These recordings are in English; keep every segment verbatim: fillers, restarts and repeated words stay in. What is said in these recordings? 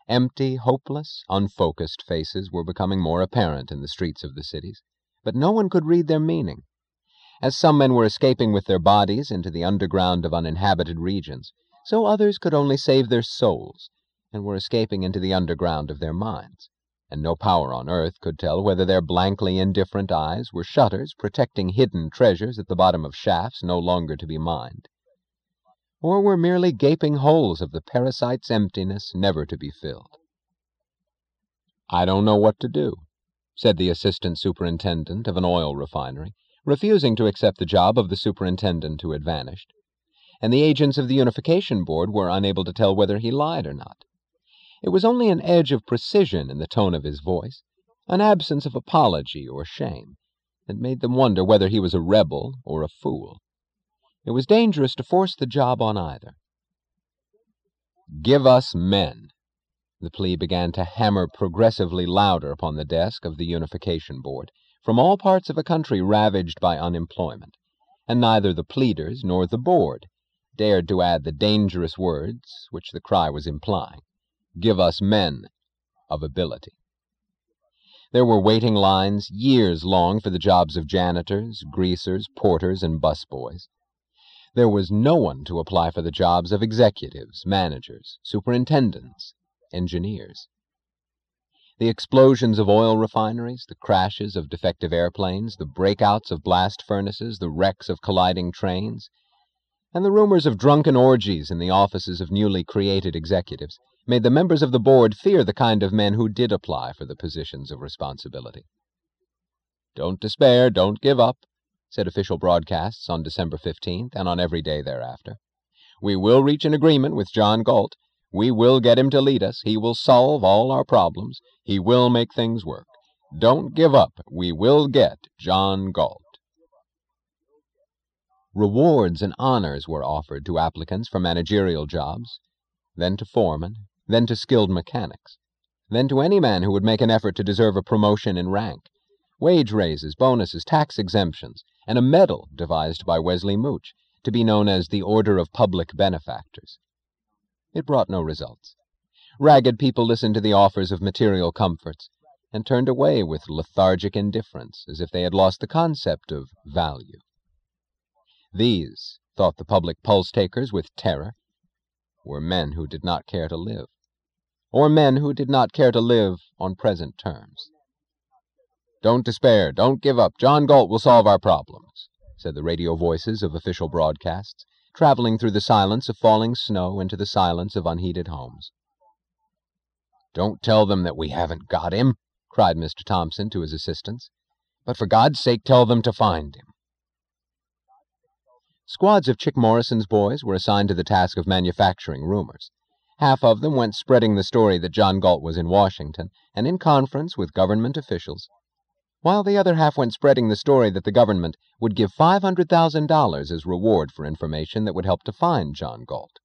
Empty, hopeless, unfocused faces were becoming more apparent in the streets of the cities, but no one could read their meaning. As some men were escaping with their bodies into the underground of uninhabited regions, so others could only save their souls, and were escaping into the underground of their minds, and no power on earth could tell whether their blankly indifferent eyes were shutters protecting hidden treasures at the bottom of shafts no longer to be mined, or were merely gaping holes of the parasite's emptiness never to be filled. "I don't know what to do," said the assistant superintendent of an oil refinery, refusing to accept the job of the superintendent who had vanished, and the agents of the Unification Board were unable to tell whether he lied or not. It was only an edge of precision in the tone of his voice, an absence of apology or shame, that made them wonder whether he was a rebel or a fool. It was dangerous to force the job on either. "Give us men." The plea began to hammer progressively louder upon the desk of the Unification Board, from all parts of a country ravaged by unemployment, and neither the pleaders nor the board dared to add the dangerous words which the cry was implying. "Give us men of ability." There were waiting lines years long for the jobs of janitors, greasers, porters, and busboys. There was no one to apply for the jobs of executives, managers, superintendents, engineers. The explosions of oil refineries, the crashes of defective airplanes, the breakouts of blast furnaces, the wrecks of colliding trains, and the rumors of drunken orgies in the offices of newly created executives made the members of the board fear the kind of men who did apply for the positions of responsibility. "Don't despair, don't give up," said official broadcasts on December fifteenth and on every day thereafter. "We will reach an agreement with John Galt. We will get him to lead us. He will solve all our problems. He will make things work. Don't give up. We will get John Galt." Rewards and honors were offered to applicants for managerial jobs, then to foremen, then to skilled mechanics, then to any man who would make an effort to deserve a promotion in rank, wage raises, bonuses, tax exemptions, and a medal devised by Wesley Mooch, to be known as the Order of Public Benefactors. It brought no results. Ragged people listened to the offers of material comforts, and turned away with lethargic indifference, as if they had lost the concept of value. These, thought the public pulse-takers with terror, were men who did not care to live, or men who did not care to live on present terms. "Don't despair, don't give up. John Galt will solve our problems," said the radio voices of official broadcasts, traveling through the silence of falling snow into the silence of unheated homes. "Don't tell them that we haven't got him," cried Mister Thompson to his assistants, "but for God's sake tell them to find him." Squads of Chick Morrison's boys were assigned to the task of manufacturing rumors. Half of them went spreading the story that John Galt was in Washington and in conference with government officials, while the other half went spreading the story that the government would give five hundred thousand dollars as reward for information that would help to find John Galt.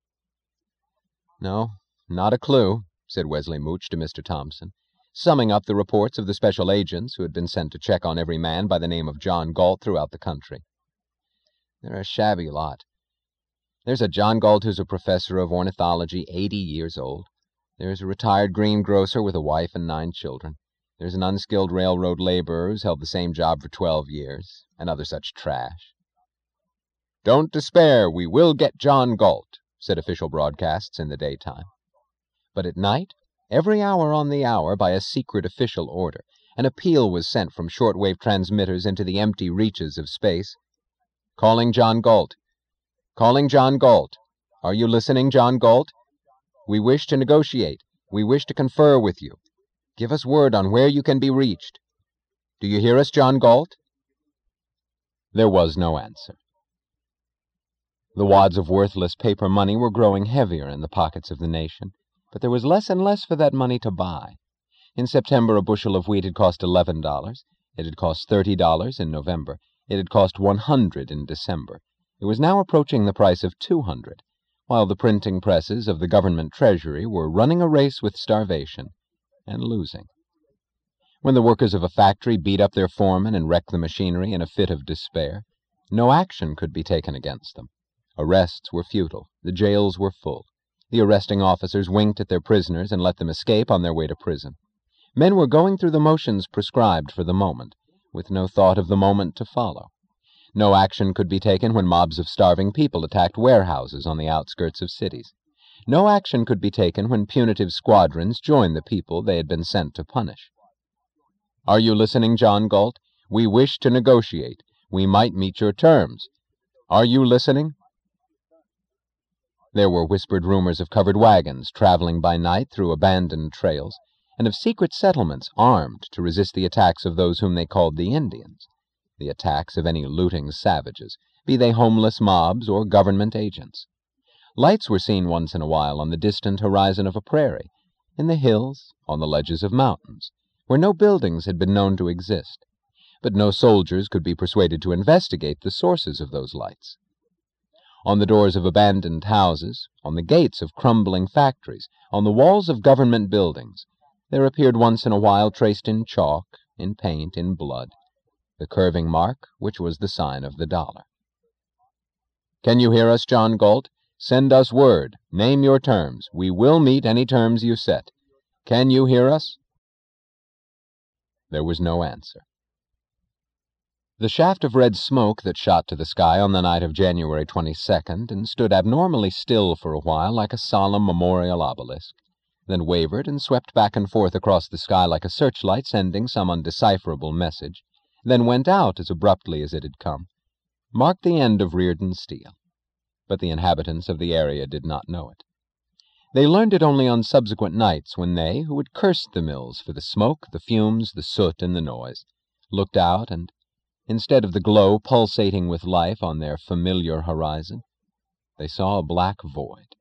"No, not a clue," said Wesley Mooch to Mister Thompson, summing up the reports of the special agents who had been sent to check on every man by the name of John Galt throughout the country. "They're a shabby lot. There's a John Galt who's a professor of ornithology, eighty years old. There's a retired greengrocer with a wife and nine children. There's an unskilled railroad laborer who's held the same job for twelve years, and other such trash." "Don't despair, we will get John Galt," said official broadcasts in the daytime. But at night, every hour on the hour, by a secret official order, an appeal was sent from shortwave transmitters into the empty reaches of space. "Calling John Galt. Calling John Galt. Are you listening, John Galt? We wish to negotiate. We wish to confer with you. Give us word on where you can be reached. Do you hear us, John Galt?" There was no answer. The wads of worthless paper money were growing heavier in the pockets of the nation, but there was less and less for that money to buy. In September, a bushel of wheat had cost eleven dollars. It had cost thirty dollars in November. It had cost one hundred in December. It was now approaching the price of two hundred, while the printing presses of the government treasury were running a race with starvation, and losing. When the workers of a factory beat up their foreman and wrecked the machinery in a fit of despair, no action could be taken against them. Arrests were futile. The jails were full. The arresting officers winked at their prisoners and let them escape on their way to prison. Men were going through the motions prescribed for the moment, with no thought of the moment to follow. No action could be taken when mobs of starving people attacked warehouses on the outskirts of cities. No action could be taken when punitive squadrons joined the people they had been sent to punish. "Are you listening, John Galt? We wish to negotiate. We might meet your terms. Are you listening?" There were whispered rumors of covered wagons traveling by night through abandoned trails, and of secret settlements armed to resist the attacks of those whom they called the Indians, the attacks of any looting savages, be they homeless mobs or government agents. Lights were seen once in a while on the distant horizon of a prairie, in the hills, on the ledges of mountains, where no buildings had been known to exist, but no soldiers could be persuaded to investigate the sources of those lights. On the doors of abandoned houses, on the gates of crumbling factories, on the walls of government buildings, there appeared once in a while, traced in chalk, in paint, in blood, the curving mark which was the sign of the dollar. "Can you hear us, John Galt? Send us word. Name your terms. We will meet any terms you set. Can you hear us?" There was no answer. The shaft of red smoke that shot to the sky on the night of January twenty-second and stood abnormally still for a while like a solemn memorial obelisk, then wavered and swept back and forth across the sky like a searchlight sending some undecipherable message, then went out as abruptly as it had come, marked the end of Rearden Steel. But the inhabitants of the area did not know it. They learned it only on subsequent nights when they, who had cursed the mills for the smoke, the fumes, the soot, and the noise, looked out and, instead of the glow pulsating with life on their familiar horizon, they saw a black void.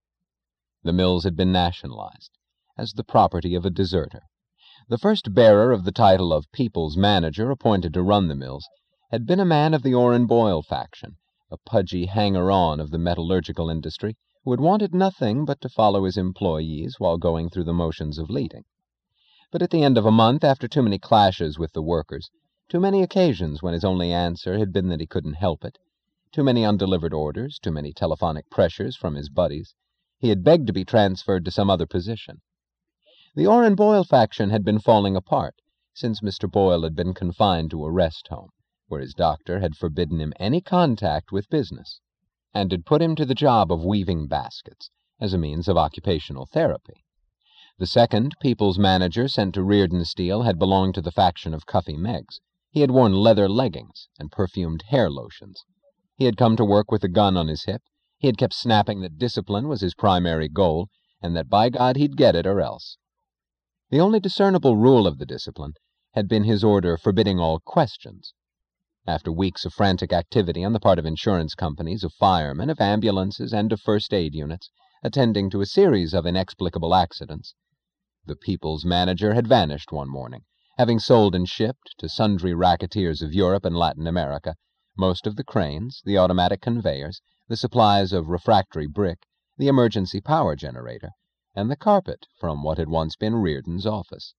The mills had been nationalized, as the property of a deserter. The first bearer of the title of People's Manager appointed to run the mills had been a man of the Orrin Boyle faction, a pudgy hanger-on of the metallurgical industry, who had wanted nothing but to follow his employees while going through the motions of leading. But at the end of a month, after too many clashes with the workers, too many occasions when his only answer had been that he couldn't help it, too many undelivered orders, too many telephonic pressures from his buddies, he had begged to be transferred to some other position. The Orrin Boyle faction had been falling apart since Mister Boyle had been confined to a rest home, where his doctor had forbidden him any contact with business, and had put him to the job of weaving baskets as a means of occupational therapy. The second People's Manager sent to Rearden Steel had belonged to the faction of Cuffy Meggs. He had worn leather leggings and perfumed hair lotions. He had come to work with a gun on his hip. He had kept snapping that discipline was his primary goal, and that by God he'd get it or else. The only discernible rule of the discipline had been his order forbidding all questions. After weeks of frantic activity on the part of insurance companies, of firemen, of ambulances, and of first aid units, attending to a series of inexplicable accidents, the People's Manager had vanished one morning, having sold and shipped to sundry racketeers of Europe and Latin America most of the cranes, the automatic conveyors, the supplies of refractory brick, the emergency power generator, and the carpet from what had once been Rearden's office.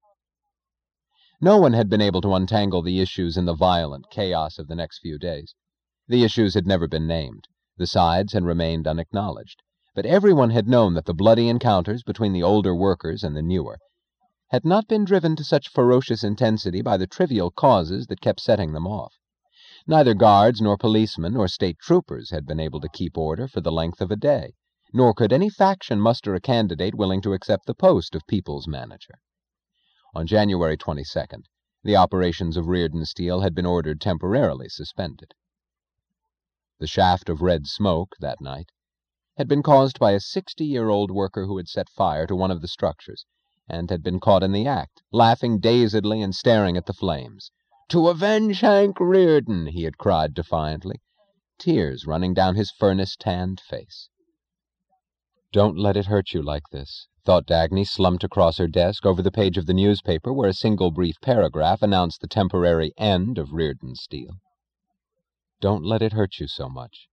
No one had been able to untangle the issues in the violent chaos of the next few days. The issues had never been named. The sides had remained unacknowledged. But everyone had known that the bloody encounters between the older workers and the newer had not been driven to such ferocious intensity by the trivial causes that kept setting them off. Neither guards nor policemen nor state troopers had been able to keep order for the length of a day, nor could any faction muster a candidate willing to accept the post of People's Manager. On January twenty-second, the operations of Rearden Steel had been ordered temporarily suspended. The shaft of red smoke that night had been caused by a sixty-year-old worker who had set fire to one of the structures, and had been caught in the act, laughing dazedly and staring at the flames. "To avenge Hank Rearden!" he had cried defiantly, tears running down his furnace-tanned face. "Don't let it hurt you like this," thought Dagny, slumped across her desk over the page of the newspaper where a single brief paragraph announced the temporary end of Rearden Steel. "Don't let it hurt you so much."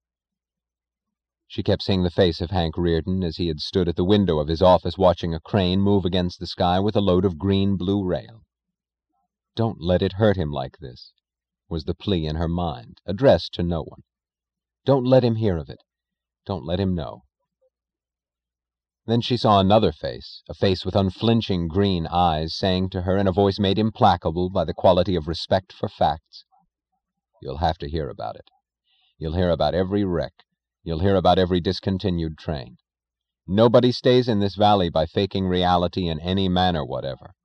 She kept seeing the face of Hank Rearden as he had stood at the window of his office watching a crane move against the sky with a load of green-blue rail. "Don't let it hurt him like this," was the plea in her mind, addressed to no one. "Don't let him hear of it. Don't let him know." Then she saw another face, a face with unflinching green eyes, saying to her in a voice made implacable by the quality of respect for facts, "You'll have to hear about it. You'll hear about every wreck. You'll hear about every discontinued train. Nobody stays in this valley by faking reality in any manner whatever.